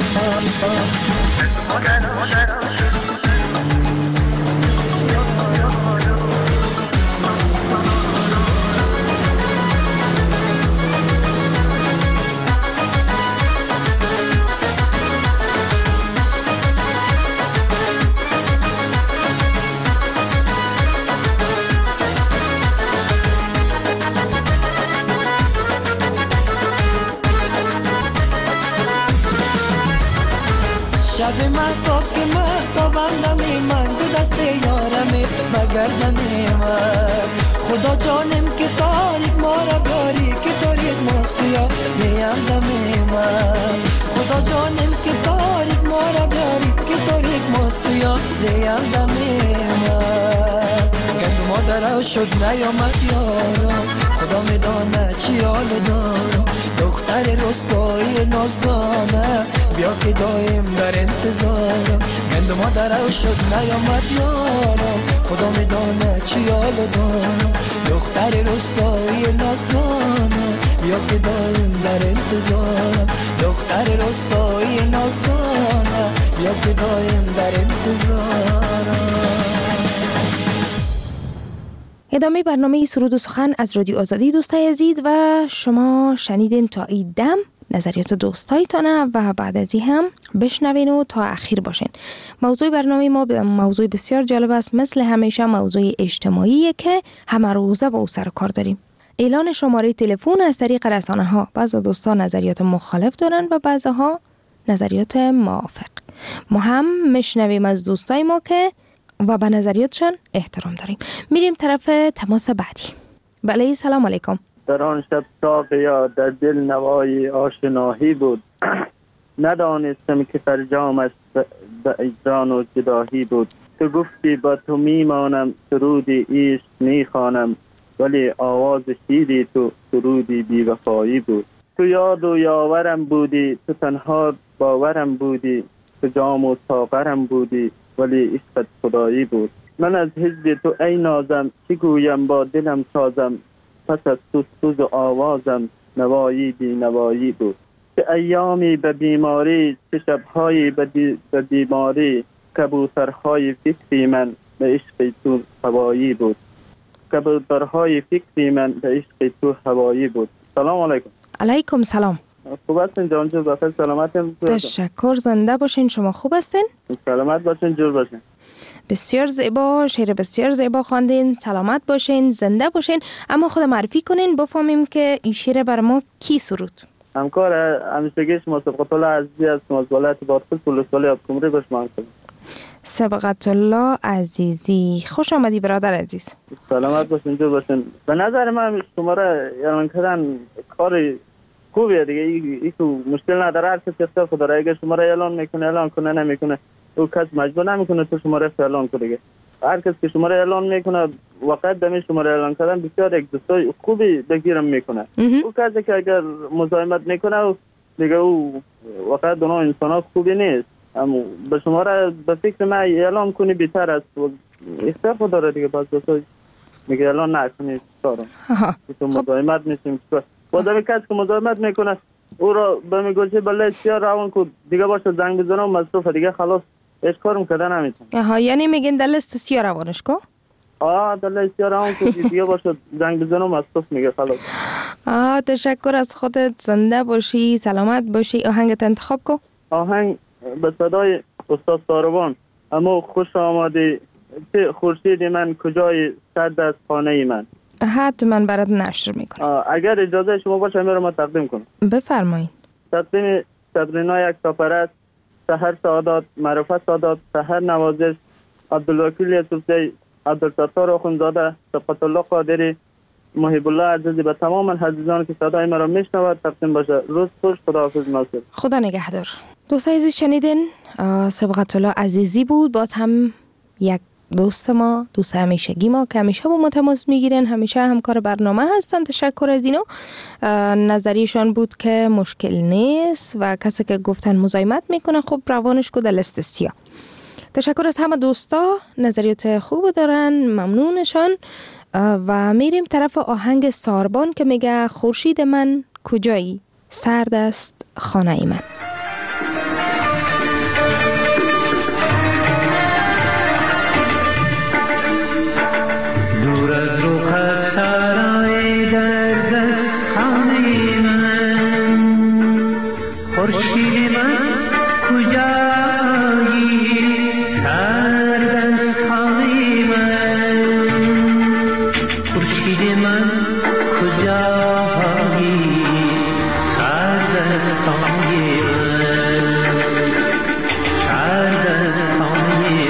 شب محتاب که محتابم نمیمن، دو دست یارمه بگردنه من. خدا جانم که تاریک ما را بیاری، که تاریک ماست یا نیم دمه من. خدا جانم که تاریک ما را بیاری، که تاریک ماست یا نیم دمه من. گند مادرم شد نیامد یارم، خدا میدانه چی حالو دارم. دختر رستایی نازدانه، بیا که دایم در انتظارم. گند مادرم شد نیامد یارم، خدا میدانه چی حالو دارم. دختر رستایی نازدانه، بیا که دایم در انتظارم. دختر رستایی نازدانه، بیا که دایم در انتظارم. ادامه برنامه سرود و سخن از رادیو آزادی دوستای عزیز و شما شنیدین تا این دم نظریات دوستایتانه و بعد از این هم بشنوین و تا اخیر باشین. موضوع برنامه ما موضوع بسیار جالب است، مثل همیشه موضوع اجتماعیه که همه روزه با او سر کار داریم. اعلان شماره تلفن از طریق رسانه ها. بعضی دوستان نظریات مخالف دارن و بعضی ها نظریات موافق. ما هم میشنویم از دوستای ما که و به نظریاتشان احترام داریم. میریم طرف تماس بعدی. بله سلام علیکم. در آن شب صاف یا در دل نوای آشنایی بود. ندانستم که فرجامش به اجران و جداهی بود. تو گفتی با تو میمانم، سرودی عشق میخوانم، ولی آواز شیری تو سرودی بی‌وفایی بود. تو یاد و یاورم بودی، تو تنها باورم بودی، تو جام و ساغرم بودی، ولی عشقت خدایی بود. من از حزب تو ای نازم، چی گویم با دلم سازم، پس از تو سوز و آوازم نوایی بی نوایی بود. چه ایامی به بیماری، چه شبهایی به بیماری، کبوترهای فکری من به عشق تو هوایی بود. کبوترهای فکری من به عشق تو هوایی بود. سلام علیکم. علیکم سلام. خوب هستین جانجو؟ بخیر سلامتین؟ تشکر. زنده باشین. شما خوب هستین؟ سلامت باشین، جور باشین. بسیار زیبا، شعر بسیار زیبا خواندین. سلامت باشین، زنده باشین. اما خود معرفی کنین بفهمیم که این شعر بر ما کی سرود. همکار همیشگی شما سبقت الله عزیزی از ولایت بادغیس ولسوالی آبکمری به شما هستم. سبقت الله عزیزی، خوش آمدی برادر عزیز. سلامت باشین، جور باشین. به نظر من شما را اعلان کردن کار خوبیه دیگه. این مشکل نداره، هر کسی اختیار خود داره. اگه شما را اعلان میکنه اعلان کنه، نمیکنه او کس مجبور نمیکنه تو شما را اعلان کنه دیگه. هر کسی که شما را اعلان میکنه واقعا دمی شما را اعلان کردن بسیار یک دوستای خوبی بگیرم میکنه. او کسی که اگر مزاحمت میکنه دیگه او واقعا دونا انسان خوبی نیست. اما به شما را به فکر من اعلان کنی بهتر است. اختیار خود داره دیگه. باز دوستای میگه اعلان نکنید کارو تو مزاحمت میشیم. بازم کسی که مزاحمت میکنه او را به میگوشه بله سیار روان کن دیگه باشه زنگ بزنم مصروفه دیگه خلاص هیچ کارم کردن نمیتونم. یعنی میگین در لیست سیاه روانش کو؟ در لیست سیاه روان کن دیگه باشه زنگ بزنم مصروف میگه خلاص. تشکر از خودت. زنده باشی، سلامت باشی. آهنگت انتخاب کو؟ آهنگ به صدای استاد ساروان. اما خوش آمدی خورشید من کجای سرد از خانه من. حتما برات نشر میکنم. اگر اجازه شما باشه من رو ما تقدیم کنم. بفرمایید. تقدیم صبرینا یک سفرت، سحر سعادت، معرفت سعادت، سحر نوازش، عبدالوکیل یوسفزی، عبدالستار آخوندزاده، سبقت الله قادری، محب الله عزیزی به تمام عزیزان که صدای مرا میشنود تقدیم باشه. روز خوش. خداحافظ ناصر. خدا نگهدار. دوستای عزیز شنیدین سبقت الله عزیزی بود. باز هم یک دوست ما، دوست همیشگی ما که همیشه با ما تماس میگیرن، همیشه همکار برنامه هستن. تشکر از اینا. نظریشان بود که مشکل نیست و کسی که گفتن مزاحمت میکنه خب روانش کو در لیست سیاه. تشکر از همه دوستا، نظریات خوب دارن، ممنونشان. و میریم طرف آهنگ ساربان که میگه خورشید من کجایی سرد است خانه من. خورشید من کجایی سرد است خانه من. خورشید من کجایی سرد است خانه من. سرد است خانه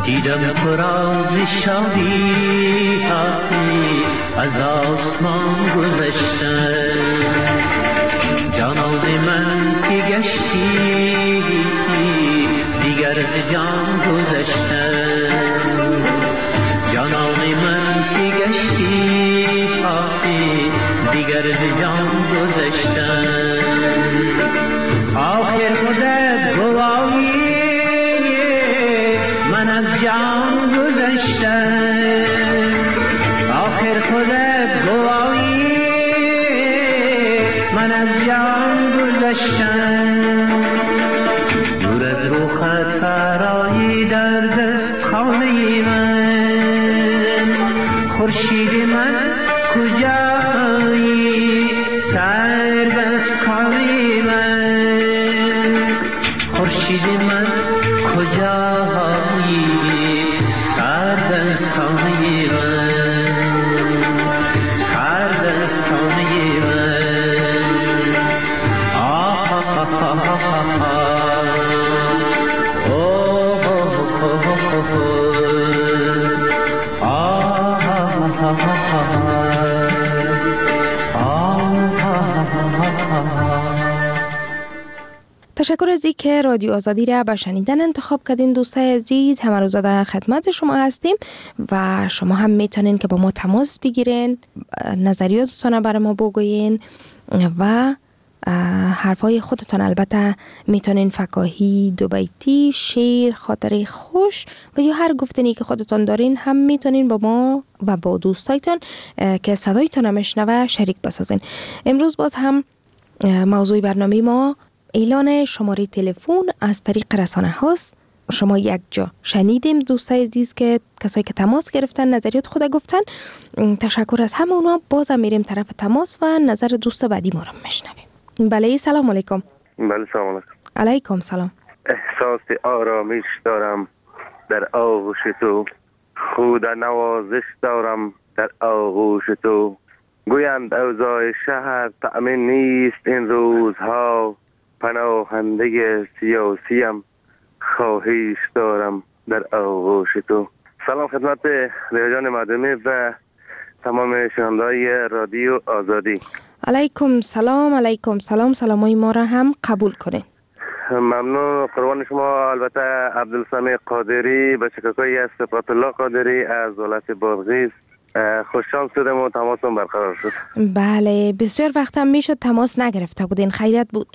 دیدم فراز شادی از آسمان گذشتن. جانان من که گشتی دیگر ز جان گذشتن. جانان من که گشتی دیگر ز جان گذشتن. آخر خودت گواهی من از جان گذشتن. آخر خودت گواهی من از جان گذشتن. دور از رخت سرایی در دست خانه من. خورشید من کجایی سرد از خانه من. خورشید من کجایی سرد از خانه من. سرد از خانه من. آه تشکر از اینکه رادیو آزادی را به شنیدن انتخاب کردین. دوستای عزیز، همه روز در خدمت شما هستیم و شما هم میتونین که با ما تماس بگیرین، نظریاتتون برای ما بگوین و حرفای خودتان البته میتونین فکاهی، دو بیتی، شعر، خاطره خوش و یا هر گفتنی که خودتان دارین هم میتونین با ما و با دوستایتان که صدایتان میشنوه شریک بسازین. امروز باز هم موضوع برنامه ما اعلان شماره تلفن از طریق رسانه هاست. شما یک جا شنیدیم دوستای عزیز که کسایی که تماس گرفتن نظریات خود گفتن. تشکر از همه اونا. بازم میریم طرف تماس و نظر دوست بعدی ما رو میشنویم. بله، سلام علیکم. بله، سلام علیکم. علیکم سلام. احساس آرامش دارم در آغوش تو، خود نوازش دارم در آغوش تو. گویند اوضاع شهر تأمین نیست این روزها، پناهنده سیاسیم خواهش دارم در آغوش تو. سلام خدمت ریاجان مردمی و تمام شنونده‌های رادیو آزادی. علیکم سلام. علیکم سلام. سلامای ما را هم قبول کنین. ممنون، قربان شما. البته عبدالسمیع قادری به شکاکایی از صفات الله قادری از ولایت بادغیس خوششانس شدم و تماسم برقرار شد. بله، بسیار وقت هم میشد تماس نگرفته بودین. خیرت بود.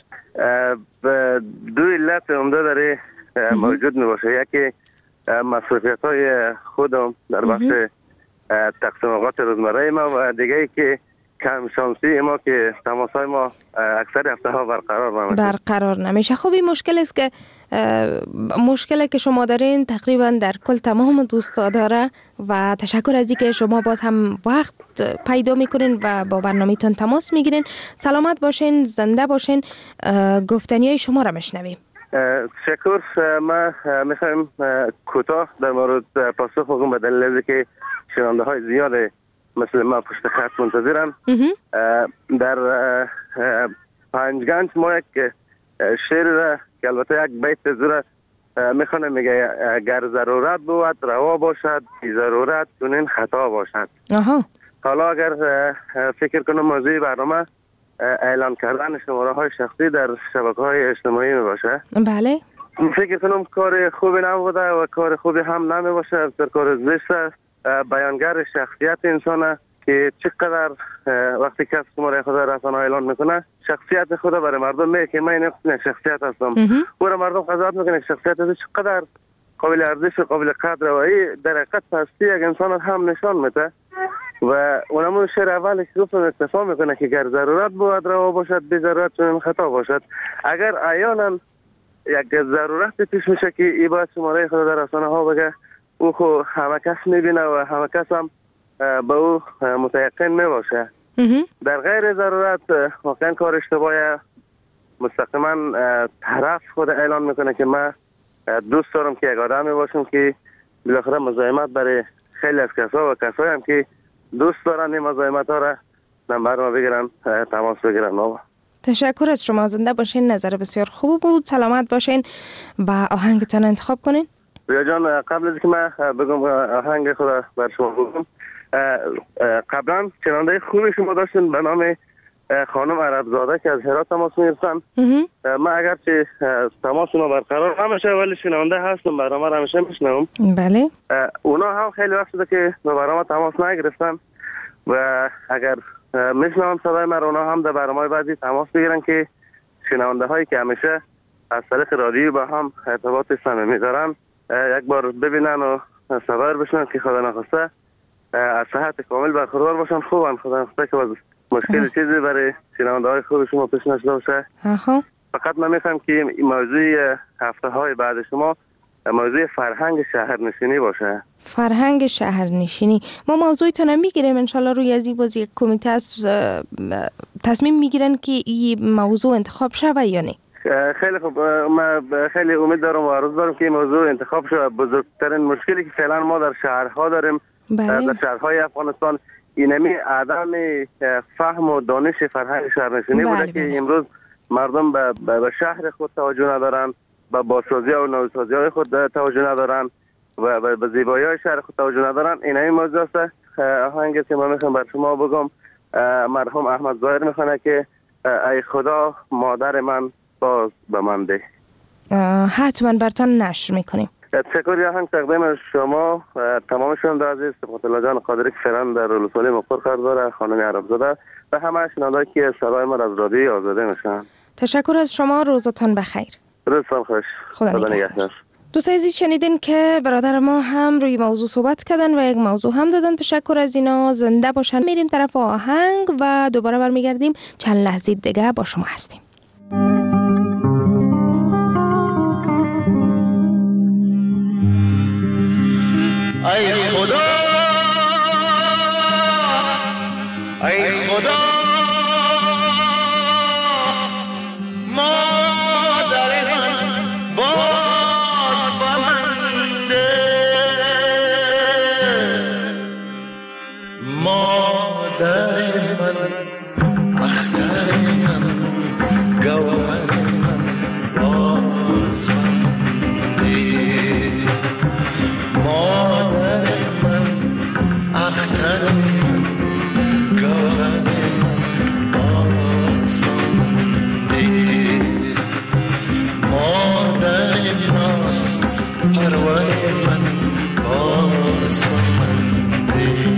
دو علت عمده داره موجود می باشه. یکی مسئولیت های خودم در بخش تقسیم اوقات روزمره ما و دیگه ای که کم شانسی ما که تماس های ما اکثر هفته ها برقرار نمیشه. خب این مشکل است که مشکلی که شما دارین تقریبا در کل تمام دوستا داره و تشکر از اینکه شما باز هم وقت پیدا میکنین و با برنامه‌تون تماس میگیرین. سلامت باشین، زنده باشین. گفتنی های شما را میشنویم. تشکر. ما میخوایم کوتاه در مورد پاسخ بگم به دلیل که شنونده های زیاد مثل ما پشت خط منتظرن. در پنجگنج ما یک شعر که البته یک بیت زوره میخونه، میگه گر ضرورت بود روا باشد، بی ضرورت چنین خطا باشد. حالا اگر فکر کنم موضوع برنامه اعلان کردن شماره های شخصی در شبکه های اجتماعی می باشه. بله، فکر کنم کار خوبی نبوده و کار خوبی هم نمی باشه. در کار زشت بیانگر شخصیت انسانه که چقدر وقتی کس شماره خود رسانه اعلان میکنه شخصیت خود برای مردم میگه که من این شخصیت هستم. برای مردم قضاوت میکنه شخصیت از چقدر قابل ارزش و قابل قدر و این در حقیقت پستی یک انسان هم نشان میده. و اونمون شعر اولی که گفتم اتفاق میکنه که گر ضرورت بود روا باشد، بی ضرورت چنین خطا باشد. اگر عیانا یک ضرورت پیش میشه که ای باید شماره خود در رسانه ها بگه، او خو همه کس میبینه و همه کس هم به او متیقن میباشه. در غیر ضرورت واقعا کار اشتباهه. مستقیما طرف خود اعلان میکنه که من دوست دارم که یک آدمی باشم که بالاخره مزاحمت برای خیلی از کسا و کسایی هم که دوست دارن این مزاحمت ها را نمبر ما بگیرن، تماس بگیرن. تشکر از شما. زنده باشین. نظر بسیار خوب بود. سلامت باشین و آهنگتان انتخاب کنین. رویا جان، قبل از که من بگم آهنگ خود بر شما بگم، قبلا چنانده خوبی شما داشتین به نام خانم عربزاده که از هرات تماس می‌گرفتن. من اگرچه تماسونو برقرار نمیشه ولی شنونده هستم، برنامه رو همیشه میشنوم. بله. اونا هم خیلی وقت شده که به برنامه تماس نگرفتن و اگر میشنوم صدای من، اونا هم در برنامه بعدی تماس بگیرن که شنونده هایی که همیشه از طریق رادیو با هم ارتباط صمیمی دارن یک بار ببینن و خبر بشنن که خدا نخواسته از صحت کامل برقرار باشن. خوبن، خدا نخواسته که مشکل چیزی برای شنونده های خوب شما پیش نشده باشه. فقط من میخوام که موضوع هفته های بعد شما موضوع فرهنگ شهرنشینی باشه. فرهنگ شهرنشینی ما موضوعتون میگیریم انشالله. روی از این بازی کمیته تصمیم میگیرن که این موضوع انتخاب شوه یا نه؟ خیلی خوب، من خیلی امید دارم و عرض دارم که این موضوع انتخاب شوه. بزرگترین مشکلی که فعلا ما در شهرها داریم، در شهرهای افغانستان، اینمی عدم فهم و دانش فرهنگ شهرنشینی بوده که امروز مردم به شهر خود توجه ندارن، به بازسازی و نوسازی های خود توجه ندارن و به زیبایی های شهر خود توجه ندارن. اینمی موضوع است. آهنگی که من میخوام بر شما بگم مرحوم احمد ظاهر میخونه که ای خدا مادر من باز به من ده. حتما برتان نشر میکنیم. تشکر. آهنگ تقدیم شما تمام شنونده عزیز، صفات الله جان قادری که فعلا در ولسوالی مقر قرار داره، خانم عربزاده و همه شنوندهایی که صدای ما از رادیوی آزاده میشن. تشکر از شما، روزتان بخیر. روزتان خوش. خدا نگهدار. دوستان عزیز شنیدین که برادر ما هم روی موضوع صحبت کردن و یک موضوع هم دادن. تشکر از اینا، زنده باشن. میریم طرف آهنگ و دوباره برمیگردیم. چند لحظه دیگه با شما هستیم. ای خدا، ای خدا، مادر من باز با من ده. مادر من، اختر من، گوهر من باز من ده. مادر من، اختر من، گوهر من باز من ده. مادر ناز پرور من باز من ده.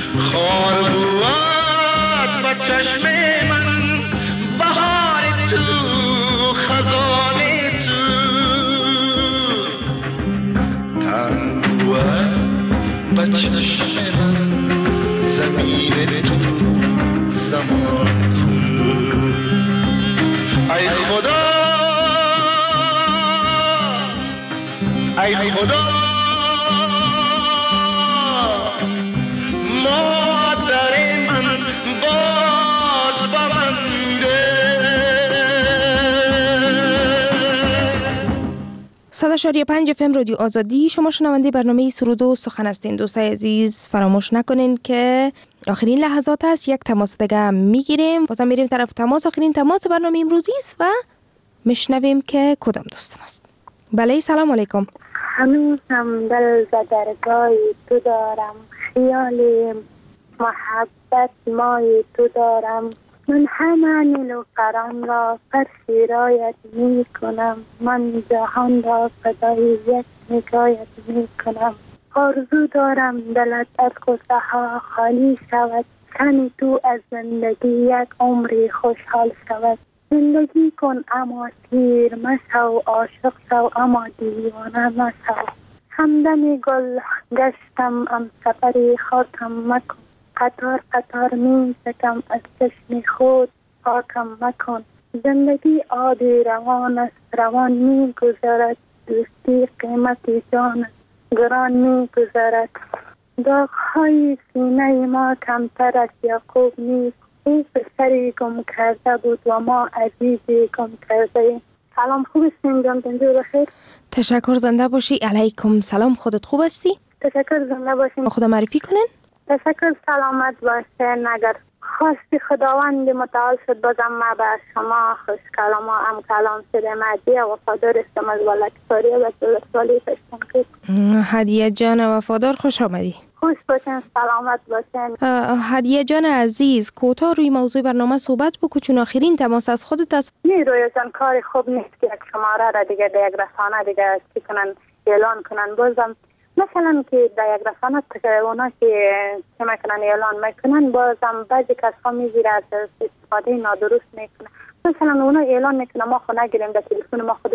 چشم من بهار تو ای خدا مادر من باز ببنده. 100.5 FM رادیو آزادی، شما شنونده برنامه سرود و سخن هستین. دوستای عزیز فراموش نکنین که آخرین لحظات است، یک تماس دیگه میگیریم، بازم میریم طرف تماس. آخرین تماس برنامه امروزی است و میشنویم که کدام دوستم است. بله سلام علیکم. هنوزم دل ز درگاه تو دارم، خیال محبت مای تو دارم. من همه نیلوفران را پر شیرایت می کنم، من جهان را فدای یک نگاهت می کنم. آرزو دارم دلت از غصه ها خالی شود، تن تو از زندگی یک عمری خوشحال شود. زندگی کن اما تیر مشو، عاشق شو اما دیوانه مشو. همدم گل گشتم ام سفری خاکم مکن، قطار قطار می شکم از چشم خود پاکم مکن. زندگی آبی روان است، روان می گذرد، دوستی قیمتی جان گران می گذرد. داغ‌های سینه ما کمتر از یعقوب نیست، او پسری گم کرده بود و ما عزیزی گم کرده. سلام، خوب هستین جان؟ دنجو بخیر. تشکر، زنده باشی. علیکم سلام، خودت خوب هستی؟ تشکر، زنده باشین. خدا معرفی کنین. تشکر، سلامت باشین. اگر خواستی خداوند متعال شد بازم ما به شما خوش کلام و ام کلام شده مدی و وفادار استم از ولکتاری و سوالی پشتن کن. هدیه جان وفادار، خوش آمدی. خوش باشین، سلامت باشین. هدیه جان عزیز، کوتاه روی موضوع برنامه صحبت بکن چون آخرین تماس از خودت است. رویا جان، کار خوب نیست که یک شماره را دیگه به یک رسانه دیگه چی کنن اعلان کنن. بازم مثلا که در یک رسانه که اونا که چه میکنن اعلان میکنن، بازم بعضی کسا میگیره از استفاده نادرست میکنن. مثلا اونا اعلان میکنن ما خود نگیریم در تلفن ما خودش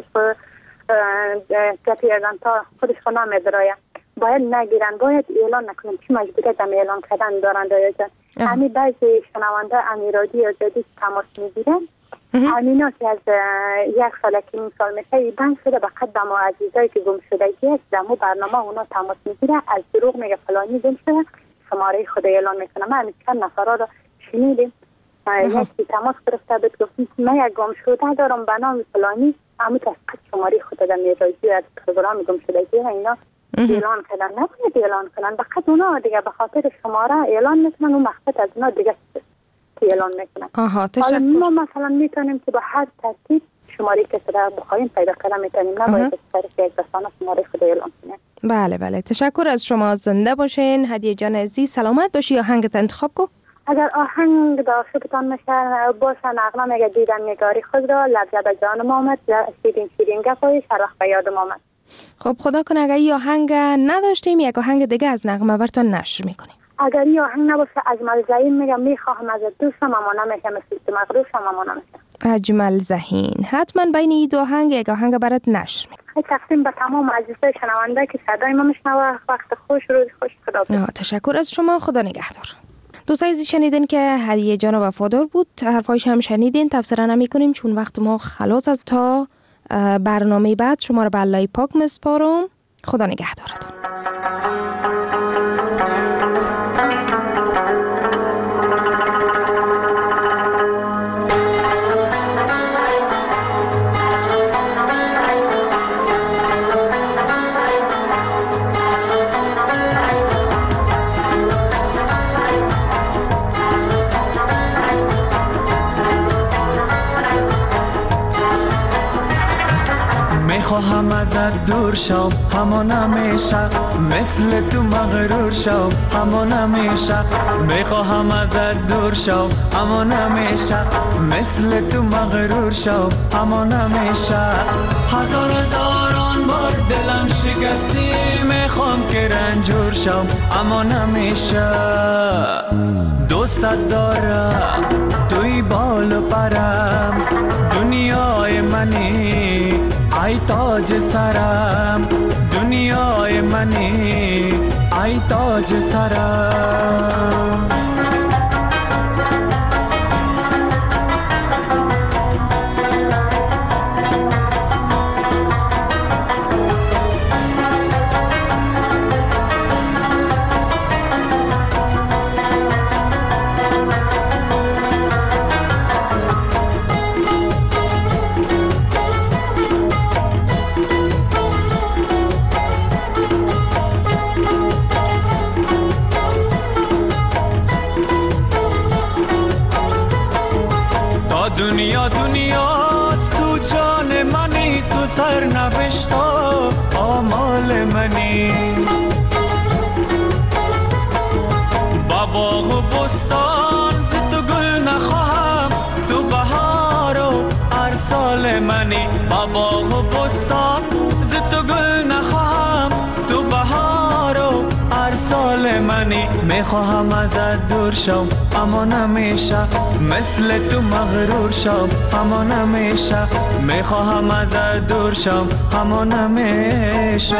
تا خودش خود نمیدرایم، باید نگیرن، باید اعلان نکنن. چی مجبوریت هم اعلان کردن دارن دایجان؟ همین بعضی شنونده امیرادی یا جدید تماس میگیرن، همینا که از یک سال که این سال میشه بند شده به قدم و عزیزایی که گم شدگی است دمو برنامه اونا تماس میگیره، از دروغ میگه فلانی گم شده، شماره خود اعلان میکنه. من همین چند نفرها رو شنیدیم، یکی تماس گرفته بود گفتیم من یک گم شده دارم به نام فلانی، اما که از قد شماره خود در میراجی از پروگرام گم شدگی اینا اعلان کردن. نباید اعلان کنن، به قد اونا دیگه به خاطر شماره اعلان میکنن و مخفت از اونا دیگه اعلان میکنن. حالا ما مثلا میتونیم که با هر ترتیب شماره کسی را بخوایم پیدا کردن میتونیم، نباید از طریق یک رسانه شماره خود اعلان کنیم. بله بله، تشکر از شما، زنده باشین. هدیه جان عزیز سلامت باشی. آهنگت انتخاب کو. اگر آهنگ داشتتان میشه باشه نغمه میگه دیدم نگاری خود را، لبجب جانم آمد، شیرین گپای هر وقت به یادم آمد. خب خدا کنه اگر این آهنگ نداشتیم یک آهنگ دیگه از نغمه براتون نشر میکنیم. اگر این آهنگ نباشه اجمل زهین میگم میخواهم از دوستم اما نمیشه، مثل مغروشم اما نمیشه. اجمل زهین، حتما بین این دو آهنگ یک آهنگ برات نشر میکنیم. تقسیم به تمام عزیزای شنونده که صدای ما میشنوه. وقت خوش، روز خوش، خدا. تشکر از شما، خدا نگهدار. دوستای عزیز شنیدین که هدیه جان وفادار بود، حرفایش هم شنیدین، تفسیر نمی‌کنیم چون وقت ما خلاص است. تا برنامه بعد شما رو به الله پاک میسپارم. خدا نگهدارتون. میخواهم ازت دور شم اما نمیشه، مثل تو مغرور شم اما نمیشه. میخواهم ازت دور شم اما نمیشه، مثل تو مغرور شم اما نمیشه. هزاران بار دلم شکستی، میخوام که رنجور شم اما نمیشه. دوست دارم توی بال و پرم، دنیای منی ای تاج سرم، دنیای منی ای تاج سرم. منی تو سرنوشت آمال منی با باغ و بستان ز تو گل نخواهم تو بهار و هر سال منی با باغ و بستان ز تو گل نخواهم تو بهار و هر سال منی میخواهم ازت دور شم اما نمیشه مثل تو مغرور شم اما نمیشه میخواهم ازت دور شم اما نمیشه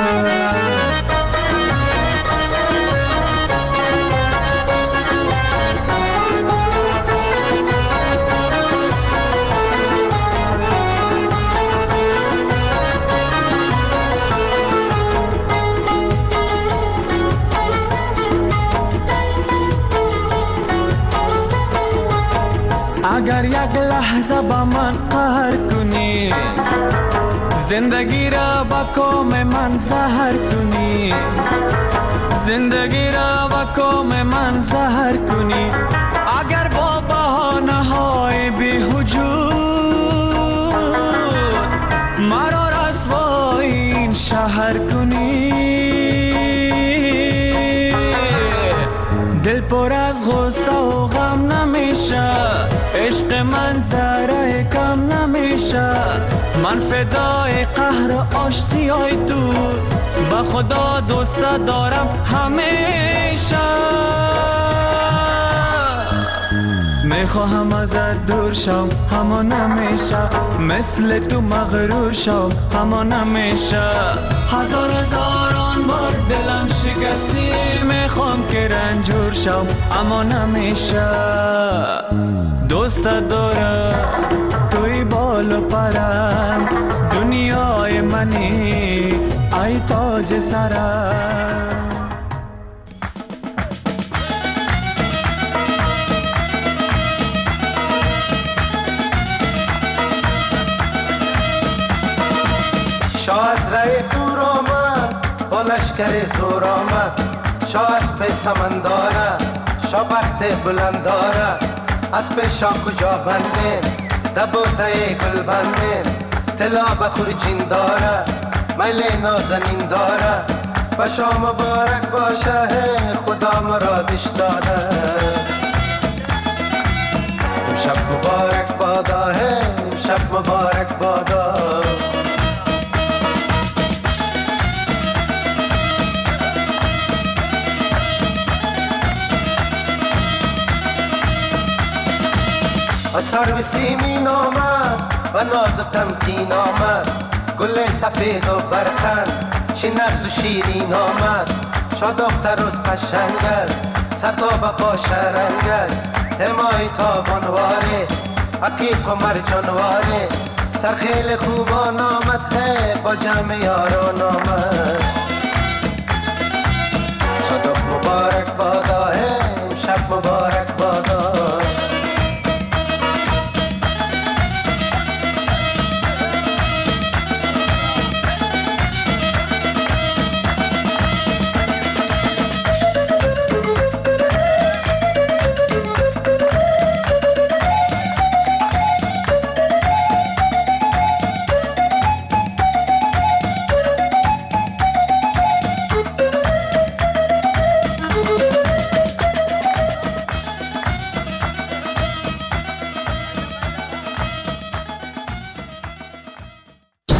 اگر یک لحظه با من قهر کنی زندگی را با کام من زهر کنی زندگی را با کام من زهر کنی اگر با بهانه های بی‌وجود مرا رسوای این شهر کنی دل پر از غصه و غم نمیشه عشق من ذره کم نمیشه من فدای قهر و آشتیای تو با خدا دوست دارم همیشه میخواهم ازت دور شم اما نمیشه مثل تو مغرور شم اما نمیشه هزاران بار دلم شکستی میخوام که رنجور شم اما نمیشه دوست دارم توی بال و پرم دنیای منی ای تاج سرم شاه از رای دور آمد با لشکر زور آمد شاه از پی سمنداره شاه بخت بلند داره از پی شاه کجا بنده دبوته گل بنده طلا بخور جین داره میل نازنین داره و شاه مبارک باشه خدا مرادش داده امشب مبارک بادا امشب مبارک بادا سرو سیمین آمد و ناز و تمکین آمد گل سفید و برکن چه نغز و شیرین آمد شاد دختر از قشنگ است ستا بقا شرنگ است همای تابانواره عقیق و مرجانواره سرخیل خوبان آمد با جمع یاران آمد شاد مبارک بادا شب مبارک بادا